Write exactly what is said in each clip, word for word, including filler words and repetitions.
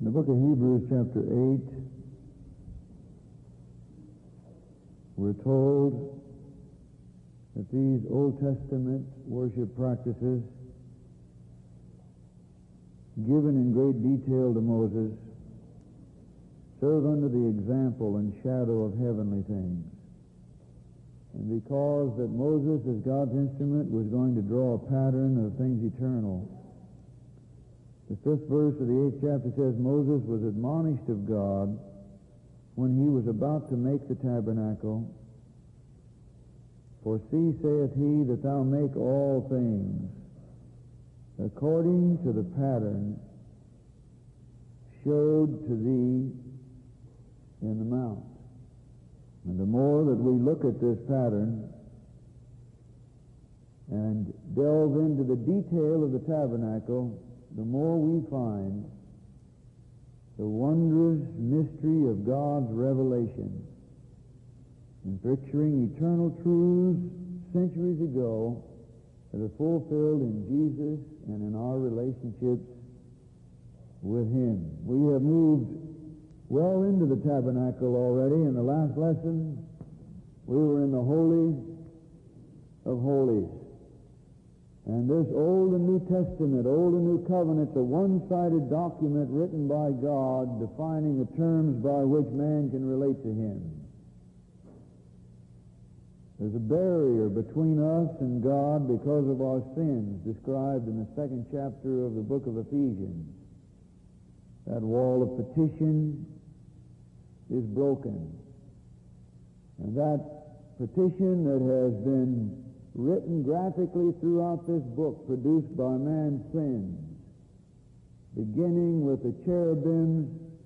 In the book of Hebrews, chapter eight, we're told that these Old Testament worship practices, given in great detail to Moses, serve under the example and shadow of heavenly things. And because that Moses, as God's instrument, was going to draw a pattern of things eternal, the fifth verse of the eighth chapter says, Moses was admonished of God when he was about to make the tabernacle. For see, saith he, that thou make all things according to the pattern showed to thee in the mount. And the more that we look at this pattern and delve into the detail of the tabernacle, the more we find the wondrous mystery of God's revelation in picturing eternal truths centuries ago that are fulfilled in Jesus and in our relationships with Him. We have moved well into the tabernacle already. In the last lesson, we were in the Holy of Holies. And this Old and New Testament, Old and New Covenant, a one-sided document written by God defining the terms by which man can relate to Him. There's a barrier between us and God because of our sins, described in the second chapter of the book of Ephesians. That wall of petition is broken. And that petition that has been written graphically throughout this book, produced by man's sins, beginning with the cherubims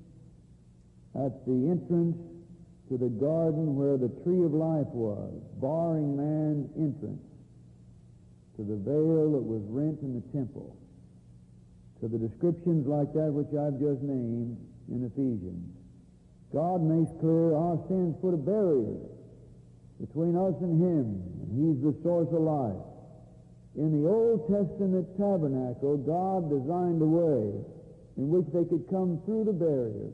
at the entrance to the garden where the tree of life was, barring man's entrance, to the veil that was rent in the temple, to the descriptions like that which I've just named in Ephesians. God makes clear our sins put a barrier between us and Him, and He's the source of life. In the Old Testament tabernacle, God designed a way in which they could come through the barrier.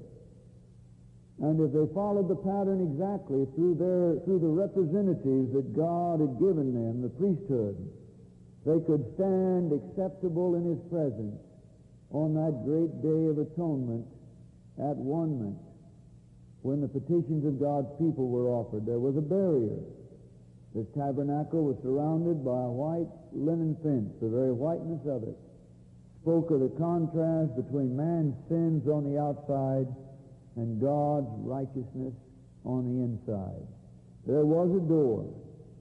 And if they followed the pattern exactly through their through the representatives that God had given them, the priesthood, they could stand acceptable in His presence on that great day of atonement at one-ment, when the petitions of God's people were offered. There was a barrier. This tabernacle was surrounded by a white linen fence. The very whiteness of it spoke of the contrast between man's sins on the outside and God's righteousness on the inside. There was a door.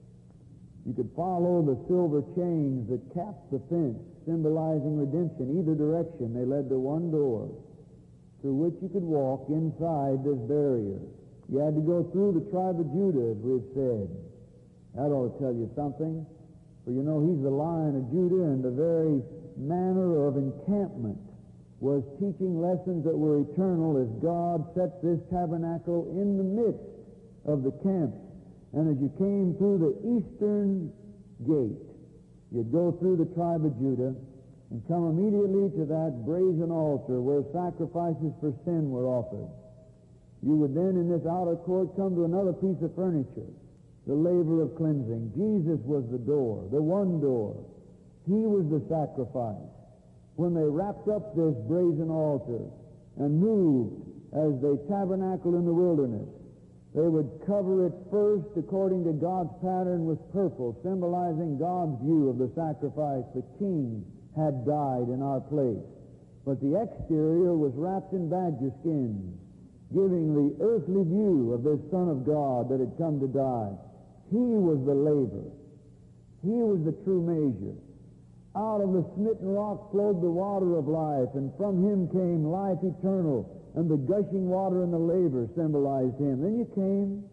You could follow the silver chains that capped the fence, symbolizing redemption. Either direction, they led to one door through which you could walk inside this barrier. You had to go through the tribe of Judah, as we've said. That ought to tell you something. For you know, He's the Lion of Judah, and the very manner of encampment was teaching lessons that were eternal as God set this tabernacle in the midst of the camp. And as you came through the eastern gate, you'd go through the tribe of Judah and come immediately to that brazen altar where sacrifices for sin were offered. You would then, in this outer court, come to another piece of furniture, the laver of cleansing. Jesus was the door, the one door. He was the sacrifice. When they wrapped up this brazen altar and moved as they tabernacled in the wilderness, they would cover it first according to God's pattern with purple, symbolizing God's view of the sacrifice. The king had died in our place. But the exterior was wrapped in badger skins, giving the earthly view of this Son of God that had come to die. He was the laver. He was the true measure. Out of the smitten rock flowed the water of life, and from Him came life eternal, and the gushing water in the laver symbolized Him. Then you came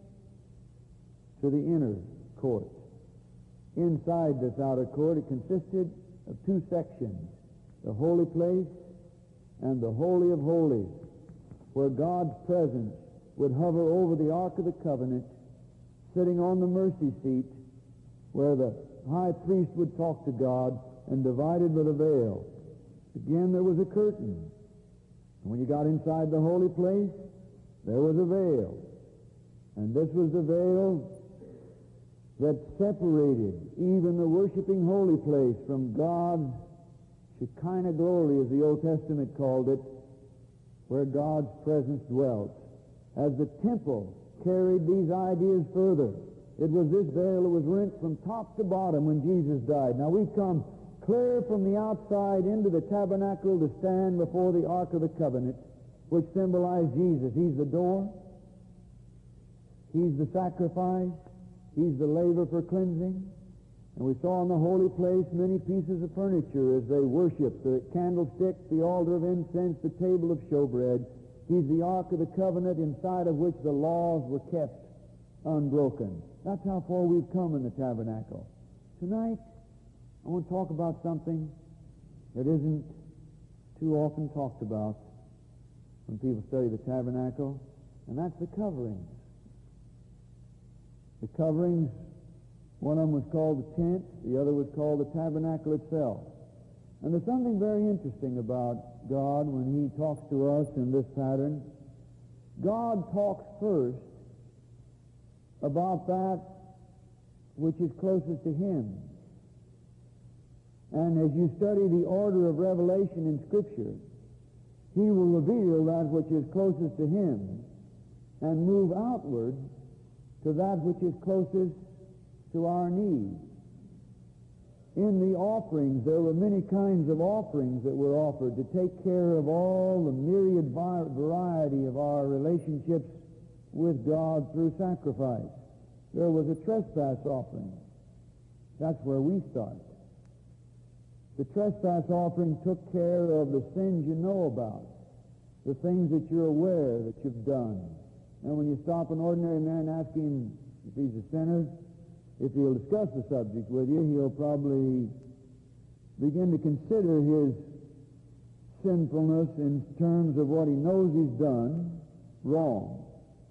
to the inner court. Inside this outer court, it consisted of two sections, the holy place and the Holy of Holies, where God's presence would hover over the Ark of the Covenant, sitting on the mercy seat, where the high priest would talk to God, and divided with a veil. Again, there was a curtain And when you got inside the holy place, there was a veil. And this was the veil that separated even the worshiping holy place from God's Shekinah glory, as the Old Testament called it, where God's presence dwelt. As the temple carried these ideas further, it was this veil that was rent from top to bottom when Jesus died. Now we've come clear from the outside into the tabernacle to stand before the Ark of the Covenant, which symbolized Jesus. He's the door. He's the sacrifice. He's the laver for cleansing. And we saw in the holy place many pieces of furniture as they worshiped: the candlestick, the altar of incense, the table of showbread. He's the Ark of the Covenant, inside of which the laws were kept unbroken. That's how far we've come in the tabernacle. Tonight, I want to talk about something that isn't too often talked about when people study the tabernacle, and that's the coverings. The coverings, one of them was called the tent, the other was called the tabernacle itself. And there's something very interesting about God when He talks to us in this pattern. God talks first about that which is closest to Him. And as you study the order of revelation in Scripture, He will reveal that which is closest to Him and move outward to that which is closest to our need. In the offerings, there were many kinds of offerings that were offered to take care of all the myriad variety of our relationships with God through sacrifice. There was a trespass offering. That's where we start. The trespass offering took care of the sins you know about, the things that you're aware that you've done. And when you stop an ordinary man, ask him if he's a sinner, if he'll discuss the subject with you, he'll probably begin to consider his sinfulness in terms of what he knows he's done wrong.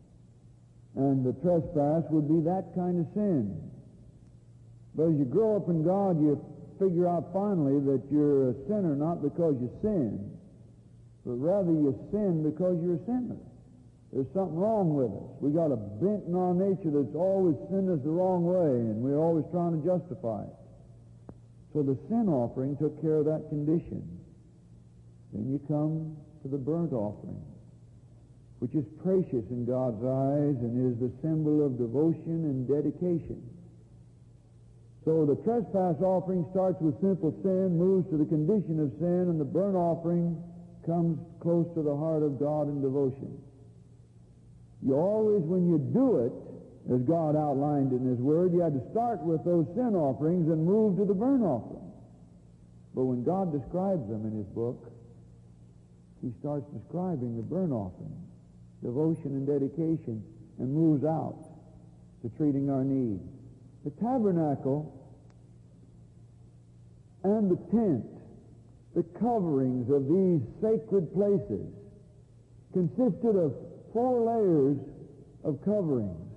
And the trespass would be that kind of sin. But as you grow up in God, you figure out finally that you're a sinner not because you sin, but rather you sin because you're a sinner. There's something wrong with us. We got a bent in our nature that's always sent us the wrong way, and we're always trying to justify it. So the sin offering took care of that condition. Then you come to the burnt offering, which is precious in God's eyes and is the symbol of devotion and dedication. So the trespass offering starts with simple sin, moves to the condition of sin, and the burnt offering comes close to the heart of God in devotion. You always, when you do it, as God outlined in His Word, you had to start with those sin offerings and move to the burnt offering. But when God describes them in His book, He starts describing the burnt offering, devotion and dedication, and moves out to treating our needs. The tabernacle and the tent, the coverings of these sacred places, consisted of four layers of coverings.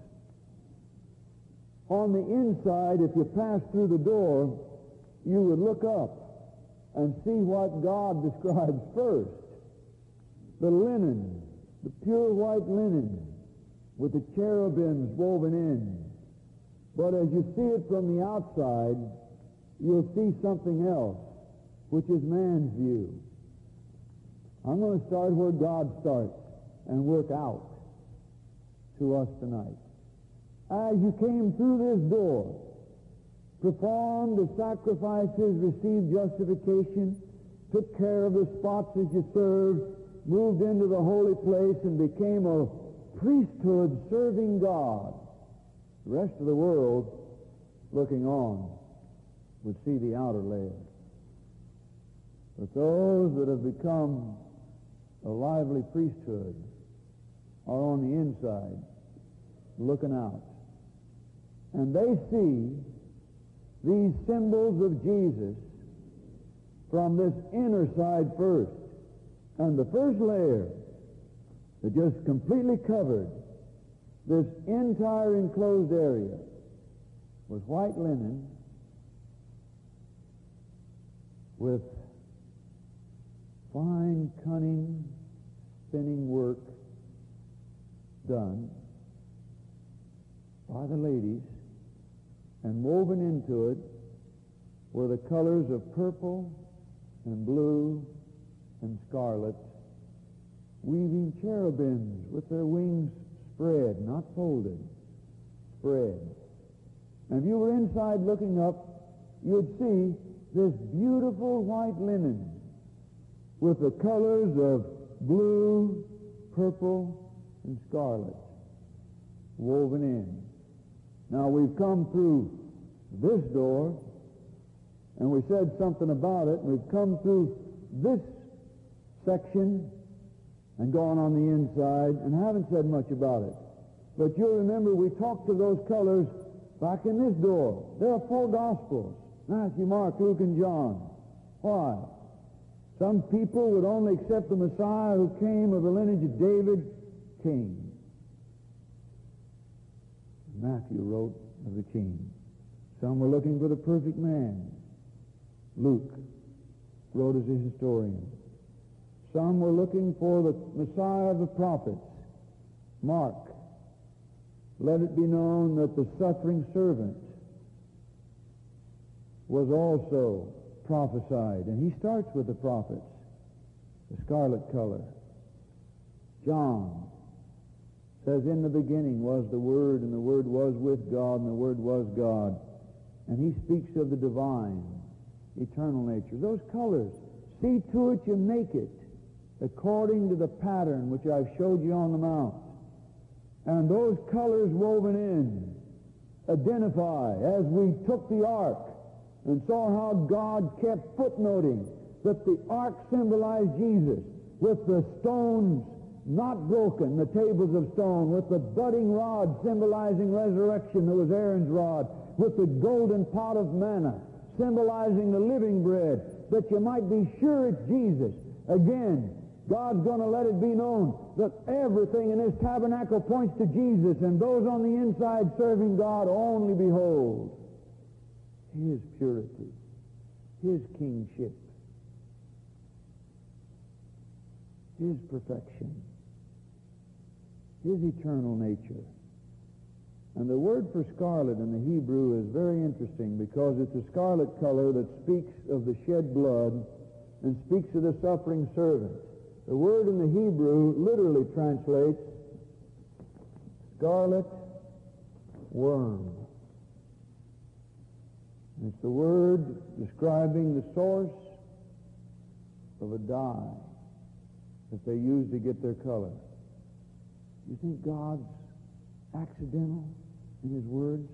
On the inside, if you passed through the door, you would look up and see what God describes first. The linen, the pure white linen, with the cherubims woven in. But as you see it from the outside, you'll see something else, which is man's view. I'm going to start where God starts and work out to us tonight. As you came through this door, performed the sacrifices, received justification, took care of the spots as you served, moved into the holy place and became a priesthood serving God. The rest of the world, looking on, would see the outer layer. But those that have become a lively priesthood are on the inside, looking out. And they see these symbols of Jesus from this inner side first. And the first layer that just completely covered this entire enclosed area was white linen with fine, cunning spinning work done by the ladies, and woven into it were the colors of purple and blue and scarlet, weaving cherubims with their wings spread, not folded, spread. And if you were inside looking up, you'd see this beautiful white linen with the colors of blue, purple, and scarlet woven in. Now, we've come through this door, and we said something about it. We've come through this section and gone on the inside and haven't said much about it. But you'll remember we talked to those colors back in this door. There are four Gospels: Matthew, Mark, Luke, and John. Why? Some people would only accept the Messiah who came of the lineage of David, king. Matthew wrote of the king. Some were looking for the perfect man. Luke wrote as a historian. Some were looking for the Messiah of the prophets. Mark, let it be known that the suffering servant was also prophesied. And he starts with the prophets, the scarlet color. John says, in the beginning was the Word, and the Word was with God, and the Word was God. And he speaks of the divine, eternal nature. Those colors, see to it you make it according to the pattern which I've showed you on the mount. And those colors woven in identify, as we took the ark and saw how God kept footnoting that the ark symbolized Jesus, with the stones not broken, the tables of stone, with the budding rod symbolizing resurrection that was Aaron's rod, with the golden pot of manna symbolizing the living bread, that you might be sure it's Jesus. Again, God's going to let it be known that everything in this tabernacle points to Jesus, and those on the inside serving God only behold His purity, His kingship, His perfection, His eternal nature. And the word for scarlet in the Hebrew is very interesting, because it's a scarlet color that speaks of the shed blood and speaks of the suffering servant. The word in the Hebrew literally translates scarlet worm. And it's the word describing the source of a dye that they use to get their color. You think God's accidental in His words?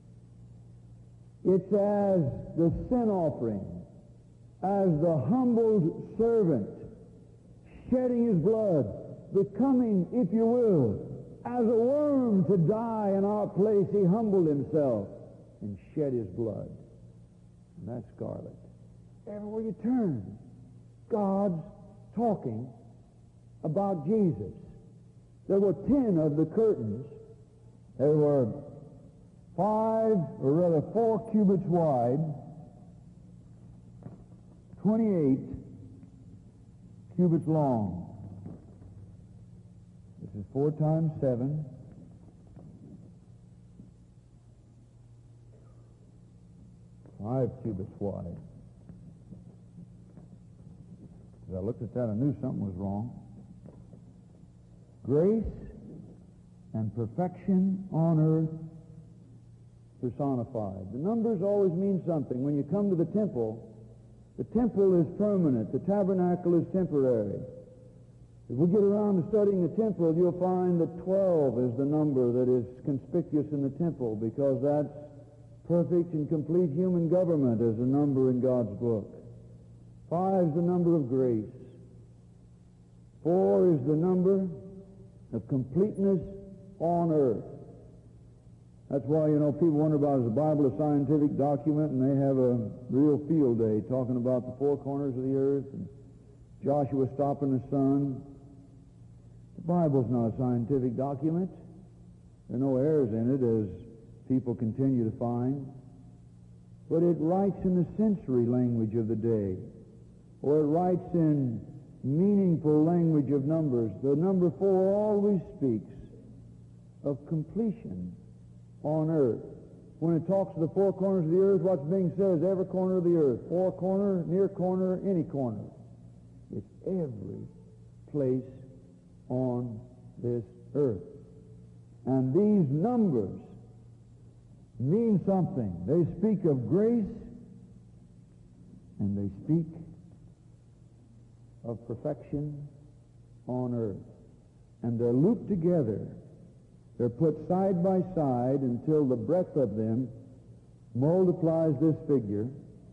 It's as the sin offering, as the humbled servant shedding his blood, becoming, if you will, as a worm to die in our place. He humbled himself and shed his blood. And that's scarlet. Everywhere you turn, God's talking about Jesus. There were ten of the curtains. There were five, or rather four cubits wide, twenty-eight cubits long. This is four times seven. Five cubits wide. As I looked at that, I knew something was wrong. Grace and perfection on earth personified. The numbers always mean something. When you come to the temple, the temple is permanent. The tabernacle is temporary. If we get around to studying the temple, you'll find that twelve is the number that is conspicuous in the temple, because that's perfect and complete human government as a number in God's book. Five is the number of grace. Four is the number of completeness on earth. That's why, you know, people wonder about, is the Bible a scientific document? And they have a real field day talking about the four corners of the earth and Joshua stopping the sun. The Bible's not a scientific document. There are no errors in it, as people continue to find. But it writes in the sensory language of the day, or it writes in meaningful language of numbers. The number four always speaks of completion on earth. When it talks of the four corners of the earth, what's being said is every corner of the earth. Four corner, near corner, any corner. It's every place on this earth. And these numbers mean something. They speak of grace, and they speak of perfection on earth. And they're looped together. They're put side by side until the breadth of them multiplies this figure,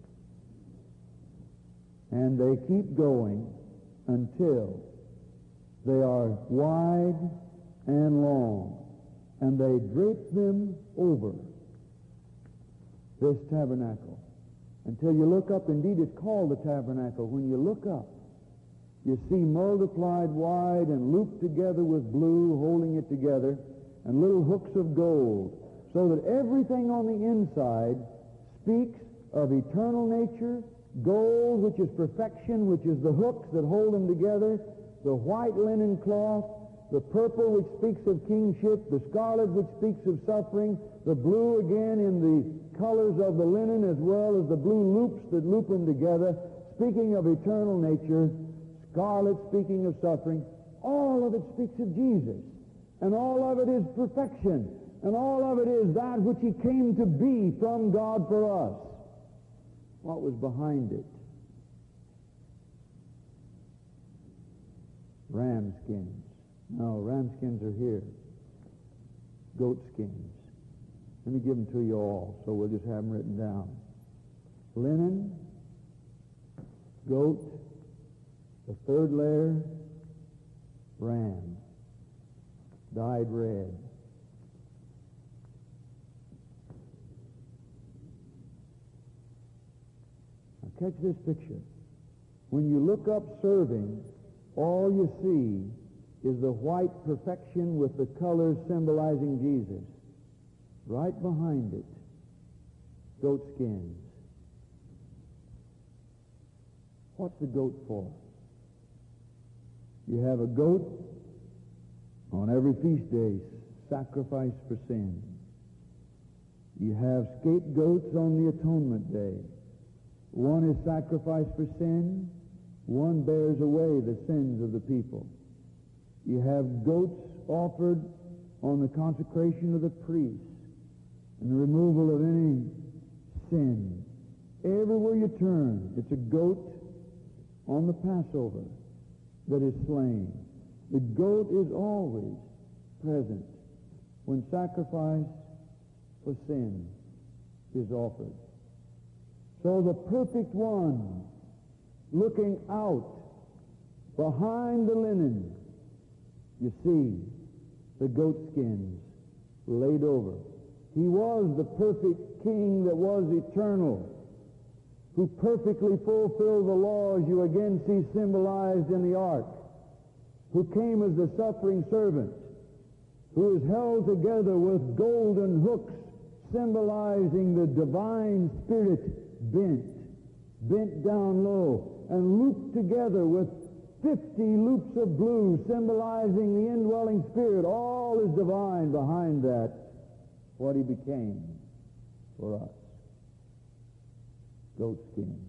and they keep going until they are wide and long, and they drape them over this tabernacle until you look up. Indeed, it's called the tabernacle. When you look up, you see multiplied wide and looped together with blue, holding it together, and little hooks of gold, so that everything on the inside speaks of eternal nature, gold, which is perfection, which is the hooks that hold them together, the white linen cloth, the purple, which speaks of kingship, the scarlet, which speaks of suffering, the blue again in the colors of the linen, as well as the blue loops that loop them together, speaking of eternal nature, scarlet speaking of suffering. All of it speaks of Jesus. And all of it is perfection. And all of it is that which he came to be from God for us. What was behind it? Ram skins. No, ram skins are here. Goat skins. Let me give them to you all, so we'll just have them written down. Linen, goat, the third layer, ram. Dyed red. Now catch this picture. When you look up serving, all you see is the white perfection with the colors symbolizing Jesus. Right behind it, goat skins. What's the goat for? You have a goat on every feast day, sacrifice for sin. You have scapegoats on the atonement day. One is sacrifice for sin. One bears away the sins of the people. You have goats offered on the consecration of the priest and the removal of any sin. Everywhere you turn, it's a goat on the Passover that is slain. The goat is always present when sacrifice for sin is offered. So the perfect one, looking out behind the linen, you see the goat skins laid over. He was the perfect king that was eternal, who perfectly fulfilled the laws you again see symbolized in the ark, who came as the suffering servant, who is held together with golden hooks symbolizing the divine spirit bent, bent down low, and looped together with fifty loops of blue symbolizing the indwelling spirit. All is divine behind that, what he became for us. Goat skins.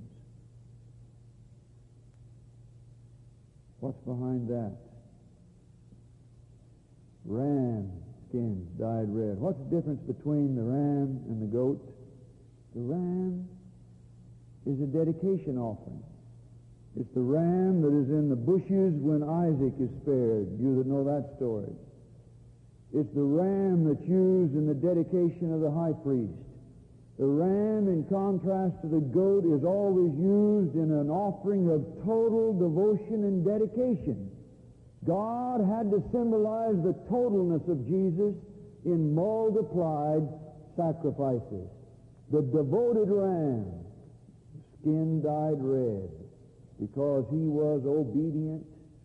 What's behind that? Ram skins dyed red. What's the difference between the ram and the goat? The ram is a dedication offering. It's the ram that is in the bushes when Isaac is spared, you that know that story. It's the ram that's used in the dedication of the high priest. The ram, in contrast to the goat, is always used in an offering of total devotion and dedication. God had to symbolize the totalness of Jesus in multiplied sacrifices. The devoted ram, skin dyed red, because he was obedient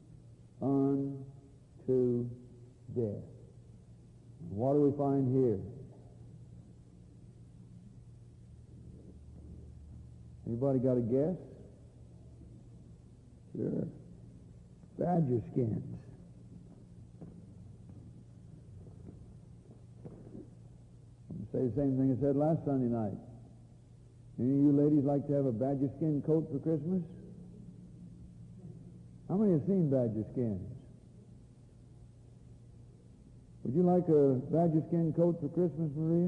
unto death. What do we find here? Anybody got a guess? Sure. Badger skins. I'm going to say the same thing I said last Sunday night. Any of you ladies like to have a badger skin coat for Christmas? How many have seen badger skins? Would you like a badger skin coat for Christmas, Maria?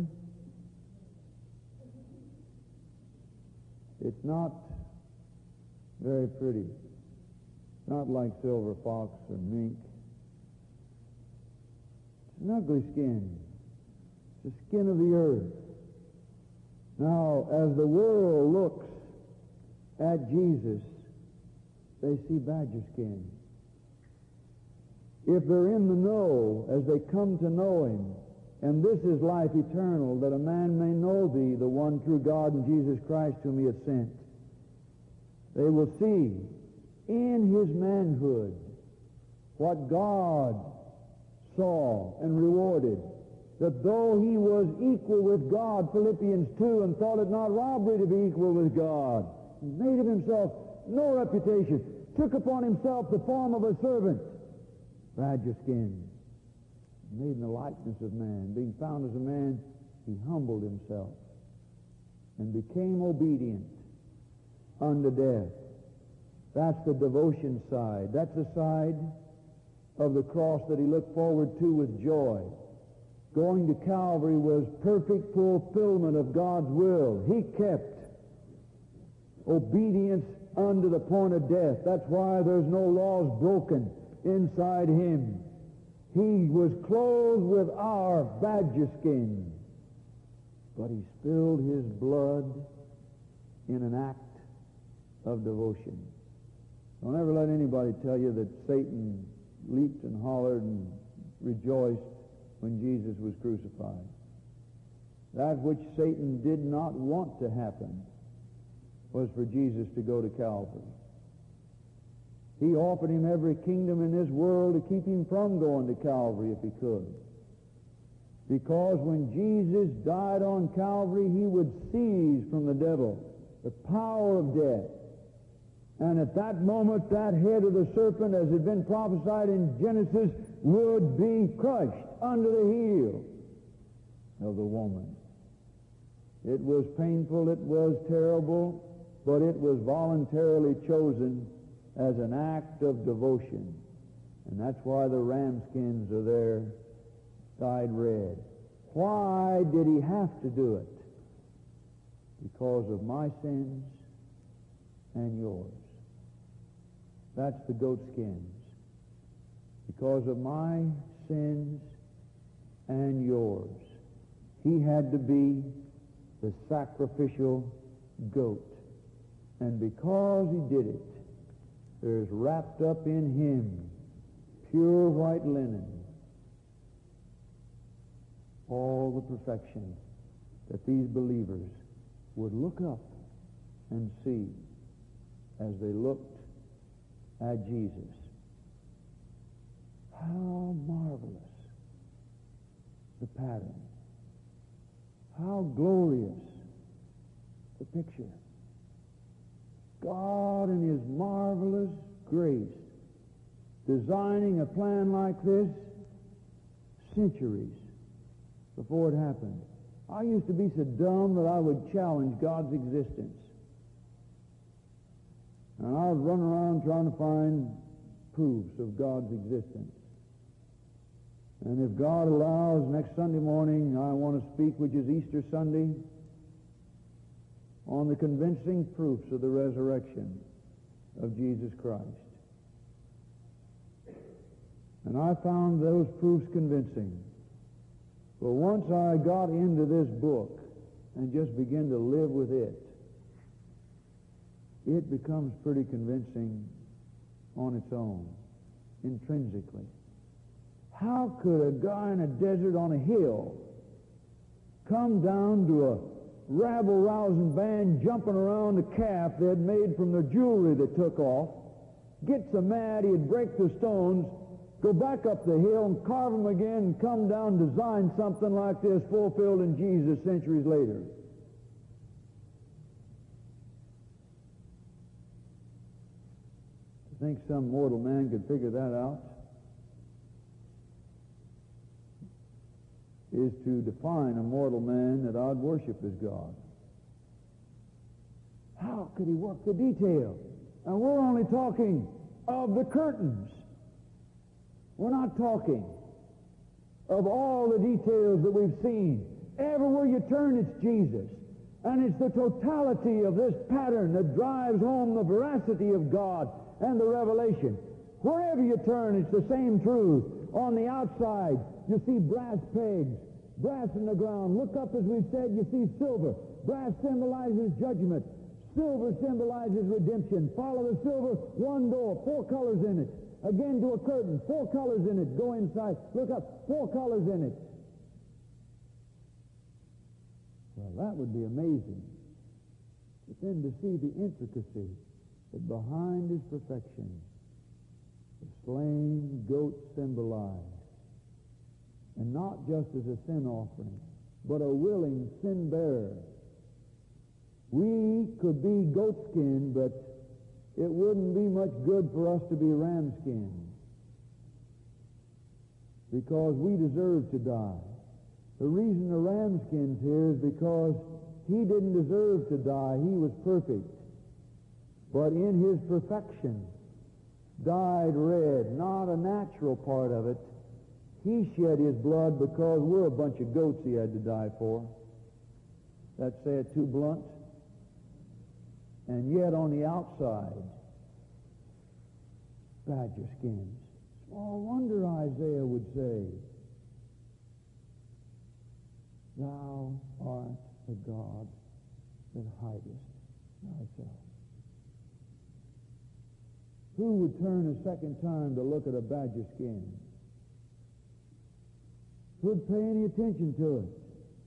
It's not very pretty. It's not like silver fox or mink. It's an ugly skin. It's the skin of the earth. Now, as the world looks at Jesus, they see badger skin. If they're in the know, as they come to know him, and this is life eternal, that a man may know thee, the one true God, and Jesus Christ whom he hath sent, they will see in his manhood what God saw and rewarded, that though he was equal with God, Philippians two, and thought it not robbery to be equal with God, he made of himself no reputation, took upon himself the form of a servant, badger skin, made in the likeness of man. Being found as a man, he humbled himself and became obedient unto death. That's the devotion side. That's the side of the cross that he looked forward to with joy. Going to Calvary was perfect fulfillment of God's will. He kept obedience unto the point of death. That's why there's no laws broken inside him. He was clothed with our badger skin, but he spilled his blood in an act of devotion. Don't ever let anybody tell you that Satan leaped and hollered and rejoiced when Jesus was crucified. That which Satan did not want to happen was for Jesus to go to Calvary. He offered him every kingdom in this world to keep him from going to Calvary if he could. Because when Jesus died on Calvary, he would seize from the devil the power of death. And at that moment, that head of the serpent, as had been prophesied in Genesis, would be crushed under the heel of the woman. It was painful, it was terrible, but it was voluntarily chosen as an act of devotion. And that's why the ram skins are there, dyed red. Why did he have to do it? Because of my sins and yours. That's the goat skins. Because of my sins and yours. He had to be the sacrificial goat. And because he did it, there's wrapped up in him pure white linen, all the perfection that these believers would look up and see as they looked at Jesus. How marvelous the pattern. How glorious the picture. God in his marvelous grace designing a plan like this centuries before it happened. I used to be so dumb that I would challenge God's existence. And I would run around trying to find proofs of God's existence. And if God allows, next Sunday morning I want to speak, which is Easter Sunday, on the convincing proofs of the resurrection of Jesus Christ. And I found those proofs convincing. But once I got into this book and just began to live with it, it becomes pretty convincing on its own, intrinsically. How could a guy in a desert on a hill come down to a rabble-rousing band jumping around a calf they had made from their jewelry that took off, get so mad he'd break the stones, go back up the hill and carve them again and come down and design something like this fulfilled in Jesus centuries later? Think some mortal man could figure that out? Is to define a mortal man that I'd worship as God. How could he work the detail? And we're only talking of the curtains. We're not talking of all the details that we've seen. Everywhere you turn, it's Jesus. And it's the totality of this pattern that drives home the veracity of God and the revelation. Wherever you turn, it's the same truth. On the outside, you see brass pegs, brass in the ground. Look up, as we've said, you see silver. Brass symbolizes judgment. Silver symbolizes redemption. Follow the silver, one door, four colors in it. Again to a curtain, four colors in it. Go inside, look up, four colors in it. Well, that would be amazing. But then to see the intricacy that behind his perfection, the slain goat symbolized, and not just as a sin offering, but a willing sin bearer. We could be goatskin, but it wouldn't be much good for us to be ramskin, because we deserve to die. The reason the ramskin's here is because he didn't deserve to die. He was perfect. But in his perfection, dyed red, not a natural part of it. He shed his blood because we're a bunch of goats he had to die for. That's say it too blunt. And yet on the outside, badger skins. Small wonder Isaiah would say, Thou art the God that hidest thyself. Who would turn a second time to look at a badger skin? Who'd pay any attention to it?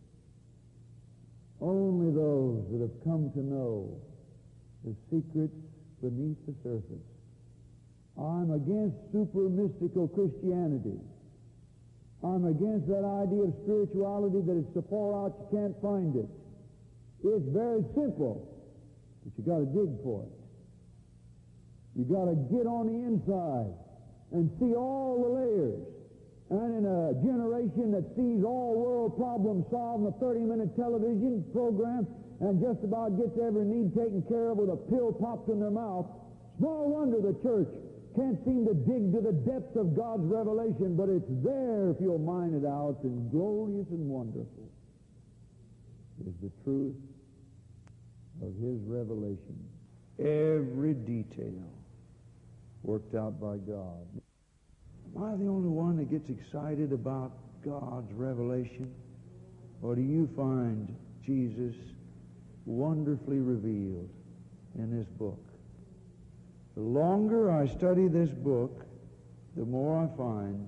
Only those that have come to know the secrets beneath the surface. I'm against super mystical Christianity. I'm against that idea of spirituality that it's so far out you can't find it. It's very simple, but you got to dig for it. You got to get on the inside and see all the layers. And in a generation that sees all world problems solved in a thirty-minute television program and just about gets every need taken care of with a pill popped in their mouth, small wonder the church can't seem to dig to the depths of God's revelation, but it's there if you'll mine it out, and glorious and wonderful is the truth of his revelation. Every detail worked out by God. Am I the only one that gets excited about God's revelation? Or do you find Jesus wonderfully revealed in this book? The longer I study this book, the more I find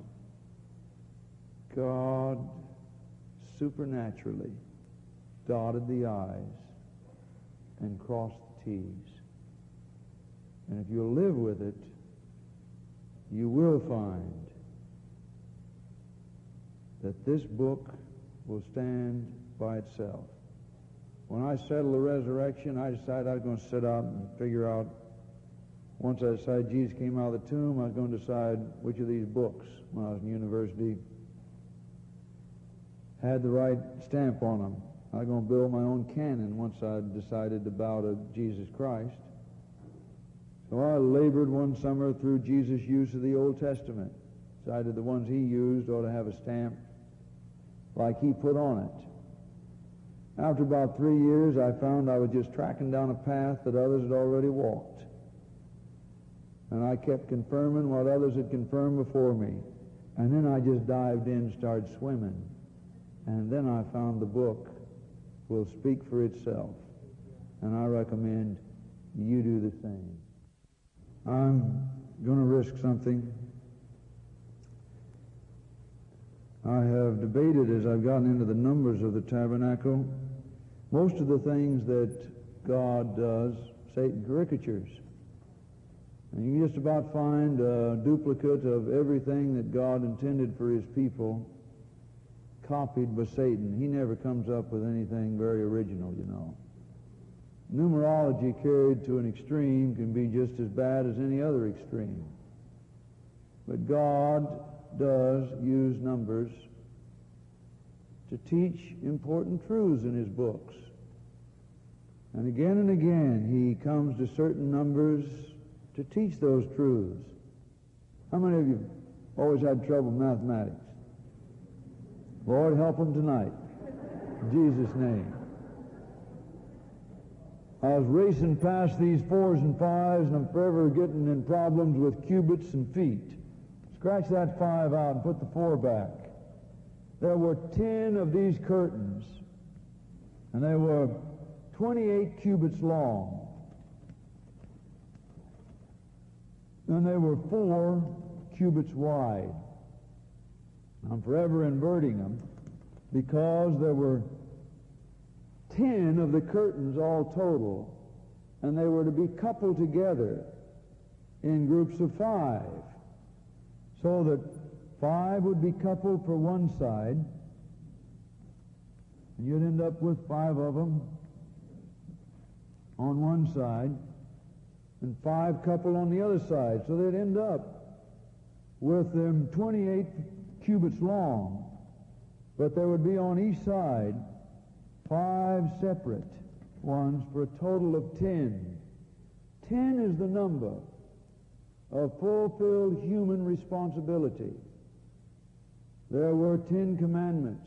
God supernaturally dotted the I's and crossed the T's. And if you'll live with it, you will find that this book will stand by itself. When I settled the resurrection, I decided I was going to sit out and figure out, once I decided Jesus came out of the tomb, I was going to decide which of these books, when I was in university, had the right stamp on them. I was going to build my own canon once I decided about a Jesus Christ. So I labored one summer through Jesus' use of the Old Testament. Decided the ones he used ought to have a stamp like he put on it. After about three years, I found I was just tracking down a path that others had already walked. And I kept confirming what others had confirmed before me. And then I just dived in and started swimming. And then I found the book will speak for itself. And I recommend you do the same. I'm going to risk something. I have debated as I've gotten into the numbers of the tabernacle. Most of the things that God does, Satan caricatures. And you can just about find a duplicate of everything that God intended for his people copied by Satan. He never comes up with anything very original, you know. numerology carried to an extreme can be just as bad as any other extreme. But God does use numbers to teach important truths in His books. And again and again, He comes to certain numbers to teach those truths. How many of you always had trouble with mathematics? Lord, help them tonight. In Jesus' name. I was racing past these fours and fives, and I'm forever getting in problems with cubits and feet. Scratch that five out and put the four back. There were ten of these curtains, and they were twenty-eight cubits long. And they were four cubits wide. I'm forever inverting them because there were ten of the curtains all total, and they were to be coupled together in groups of five, so that five would be coupled for one side, and you'd end up with five of them on one side, and five coupled on the other side. So they'd end up with them twenty-eight cubits long, but there would be on each side five separate ones for a total of ten. Ten is the number of fulfilled human responsibility. There were Ten Commandments.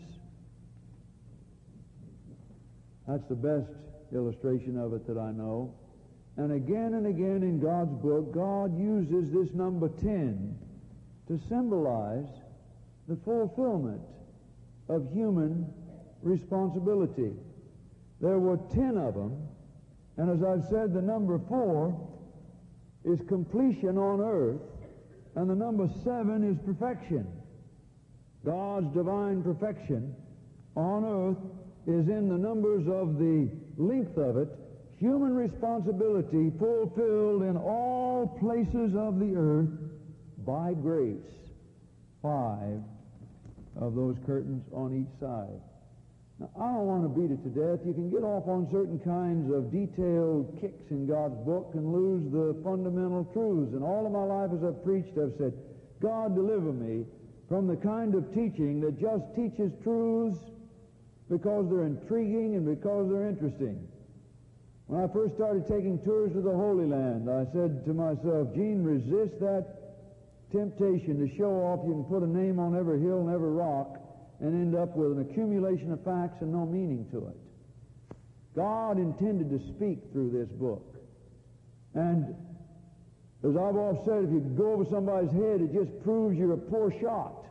That's the best illustration of it that I know. And again and again in God's book, God uses this number ten to symbolize the fulfillment of human responsibility. There were ten of them, and as I've said, the number four is completion on earth, and the number seven is perfection. God's divine perfection on earth is in the numbers of the length of it, human responsibility fulfilled in all places of the earth by grace. Five of those curtains on each side. Now, I don't want to beat it to death. You can get off on certain kinds of detailed kicks in God's book and lose the fundamental truths. And all of my life as I've preached, I've said, God, deliver me from the kind of teaching that just teaches truths because they're intriguing and because they're interesting. When I first started taking tours to the Holy Land, I said to myself, Gene, resist that temptation to show off. You can put a name on every hill and every rock and end up with an accumulation of facts and no meaning to it. God intended to speak through this book. And as I've often said, if you go over somebody's head, it just proves you're a poor shot.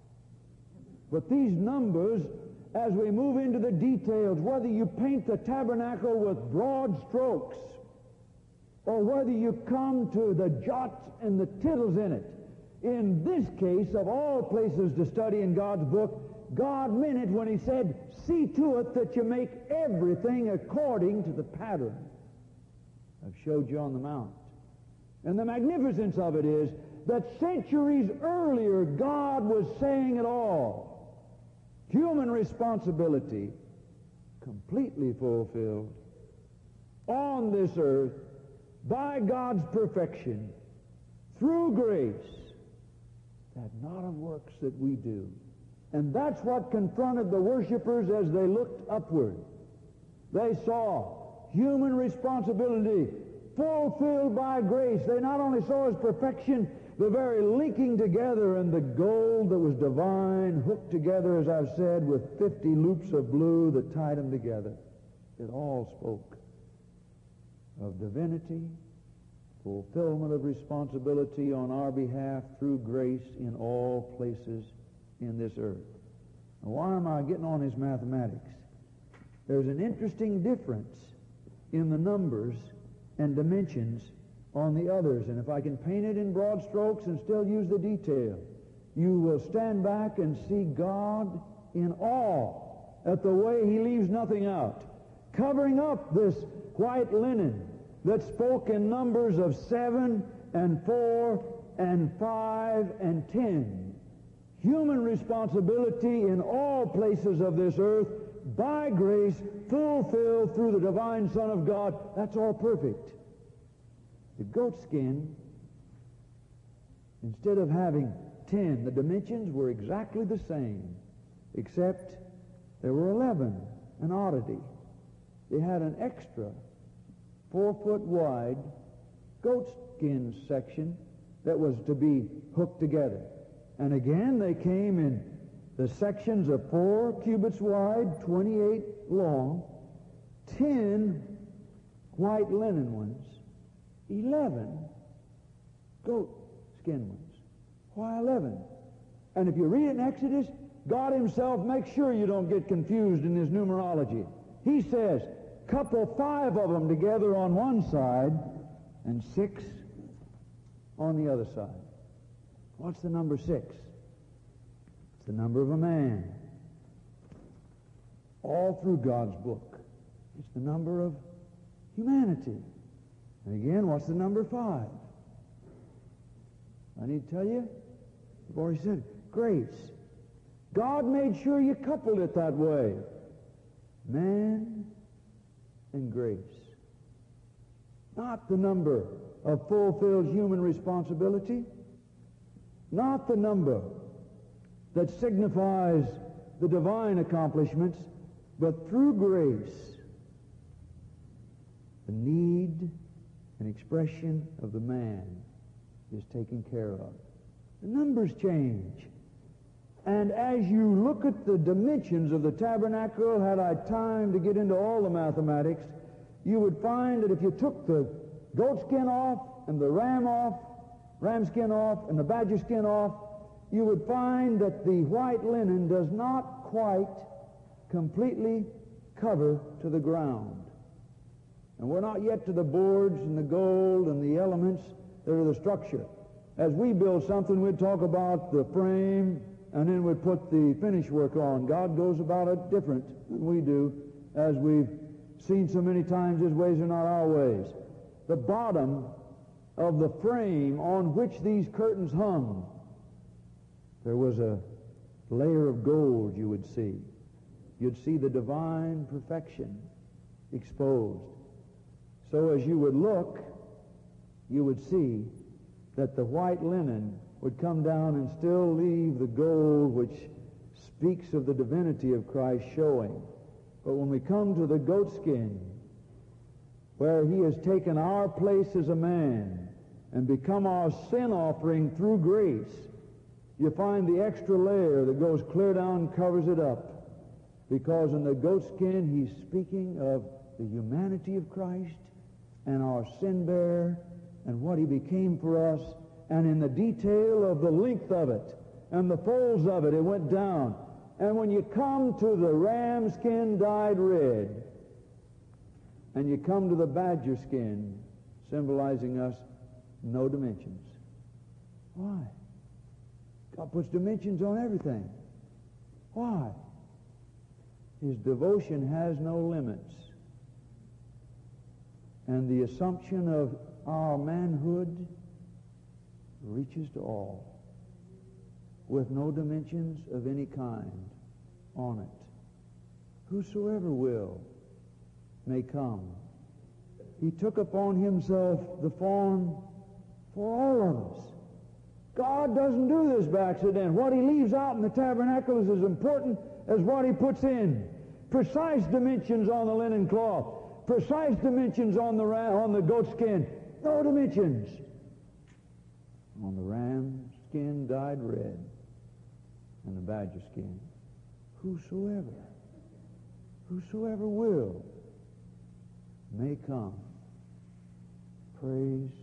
But these numbers, as we move into the details, whether you paint the tabernacle with broad strokes or whether you come to the jots and the tittles in it, in this case, of all places to study in God's book, God meant it when He said, see to it that you make everything according to the pattern I've showed you on the mount. And the magnificence of it is that centuries earlier, God was saying it all. Human responsibility completely fulfilled on this earth by God's perfection through grace, that not of works that we do. And that's what confronted the worshipers as they looked upward. They saw human responsibility fulfilled by grace. They not only saw His perfection, the very linking together, and the gold that was divine hooked together, as I've said, with fifty loops of blue that tied them together. It all spoke of divinity, fulfillment of responsibility on our behalf through grace in all places in this earth. Now, why am I getting on his mathematics? There's an interesting difference in the numbers and dimensions on the others, and if I can paint it in broad strokes and still use the detail, you will stand back and see God in awe at the way He leaves nothing out, covering up this white linen that spoke in numbers of seven and four and five and ten. Human responsibility in all places of this earth by grace, fulfilled through the divine Son of God. That's all perfect. The goat skin, instead of having ten, the dimensions were exactly the same, except there were eleven, an oddity. They had an extra four foot wide goat skin section that was to be hooked together. And again, they came in the sections of four cubits wide, twenty-eight long, ten white linen ones, eleven goat skin ones. Why eleven? And if you read it in Exodus, God himself makes sure you don't get confused in his numerology. He says, couple five of them together on one side and six on the other side. What's the number six? It's the number of a man. All through God's book. It's the number of humanity. And again, what's the number five? I need to tell you, I've already said it, grace. God made sure you coupled it that way. Man and grace. Not the number of fulfilled human responsibility, not the number that signifies the divine accomplishments, but through grace, the need and expression of the man is taken care of. The numbers change. And as you look at the dimensions of the tabernacle, had I time to get into all the mathematics, you would find that if you took the goat skin off and the ram off, ram skin off and the badger skin off, you would find that the white linen does not quite completely cover to the ground. And we're not yet to the boards and the gold and the elements that are the structure. As we build something, we'd talk about the frame, and then we'd put the finish work on. God goes about it different than we do, as we've seen so many times. His ways are not our ways. The bottom of the frame on which these curtains hung, there was a layer of gold you would see. You'd see the divine perfection exposed. So as you would look, you would see that the white linen would come down and still leave the gold which speaks of the divinity of Christ showing. But when we come to the goat skin, where he has taken our place as a man and become our sin offering through grace, you find the extra layer that goes clear down and covers it up. Because in the goat skin, he's speaking of the humanity of Christ and our sin bearer and what he became for us, and in the detail of the length of it and the folds of it, it went down. And when you come to the ram skin dyed red, and you come to the badger skin, symbolizing us, no dimensions. Why? God puts dimensions on everything. Why? His devotion has no limits. And the assumption of our manhood reaches to all, with no dimensions of any kind on it. Whosoever will may come. He took upon himself the form for all of us. God doesn't do this by accident. What he leaves out in the tabernacle is as important as what he puts in. Precise dimensions on the linen cloth, precise dimensions on the ram, on the goat skin, no dimensions on the ram skin dyed red and the badger skin. Whosoever, whosoever will may come. Praise